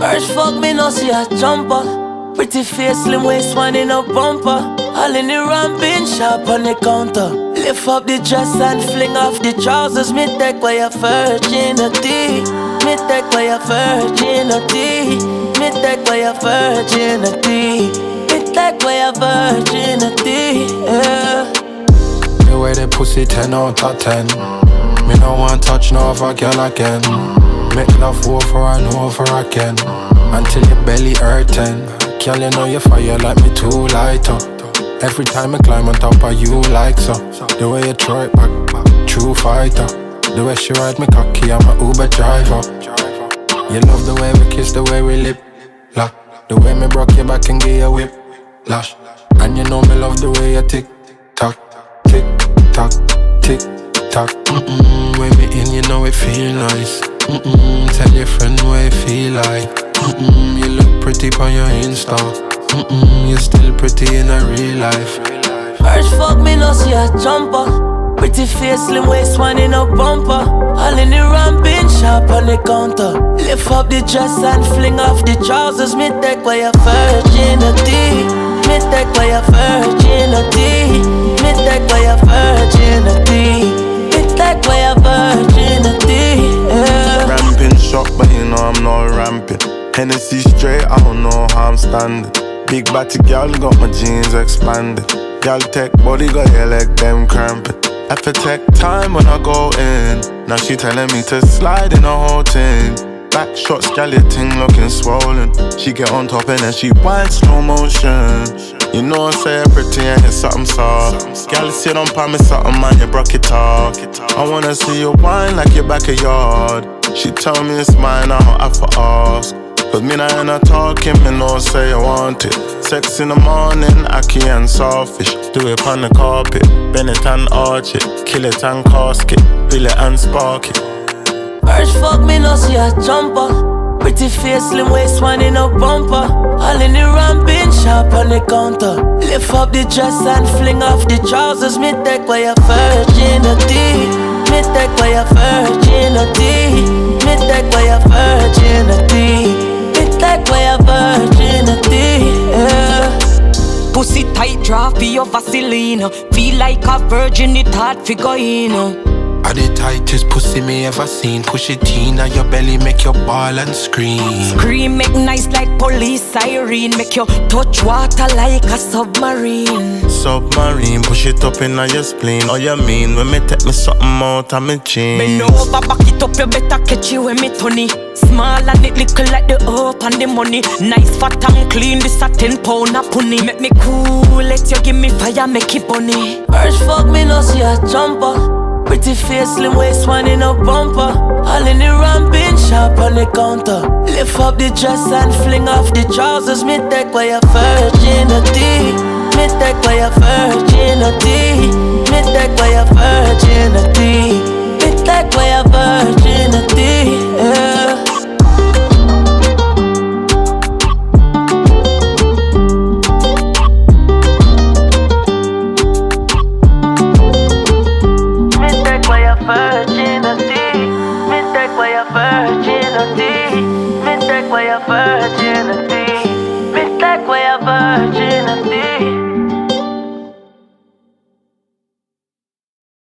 First fuck me no see a jumper. Pretty face, slim waist, one in a bumper. All in the ramping, sharp on the counter. Lift up the dress and fling off the trousers. Me take away your virginity. Me take away your virginity. Me take away your virginity. Me take away your virginity, yeah. The way they pussy 10 out of 10. Me no want touch no other girl again. Make love over and over again until your belly hurtin'. Girl, you know you fire like me too light up. Every time I climb on top of you like so. The way you throw it back, true fighter. The way she ride me cocky, I'm a Uber driver. You love the way we kiss, the way we lip lock. The way me broke your back and give you a whip lash. And you know me love the way you tick tock, tick tock, tick tock. When me in, you know it feel nice. Tell your friend what it feel like. You look pretty on your Insta. You're still pretty in a real life. First fuck me no see a jumper. Pretty face, slim waist, one in a bumper. All in the ramping, sharp on the counter. Lift up the dress and fling off the trousers. Me take away your virginity. Me take away your virginity. Me take away your virginity. Me take away your virginity, yeah. Ramping shot, but you know I'm not ramping. Hennessy straight, I don't know how I'm standing. Big body girl got my jeans expanded. Girl take body got your leg them cramping. I have to take time when I go in. Now she telling me to slide in the whole thing. Back shots, girl your ting looking swollen. She get on top and then she whine slow motion. You know I say pretty and it's something soft. Girl sit on me something man, you broke it off. I wanna see you whine like your backyard. She tell me it's mine, I don't have to ask. But me nah ain't talking, me no say I want it. Sex in the morning, acky and selfish. Do it on the carpet, bend it and arch it. Kill it and casket, fill it and spark it. First fuck me no see a jumper. Pretty face, slim waist, one in a bumper. All in the ramping, sharp on the counter. Lift up the dress and fling off the trousers. Me take away your virginity. Me take away your virginity. Me take away your virginity. Take away your virginity, yeah. Pussy tight, draw for your Vaseline. Feel like a virgin, it hard fi go in. I the tightest pussy me ever seen. Push it in at your belly, make your ball and scream. Scream, make nice like police siren. Make you touch water like a submarine. Submarine, push it up in your spleen. Oh you mean when me take me something out of me jeans? Me know over back it up, you better catch you with me Tony. Small and it little like the up and the money. Nice fat and clean, this a 10 pound a pony. Make me cool, let you give me fire, make it bunny. First fuck me no see a jumper. Pretty face, slim waist, one in a bumper. All in the ramping, sharp on the counter. Lift up the dress and fling off the trousers. Me take away your virginity. Me take away your virginity. Me take away your virginity. Me take away your virginity, yeah. First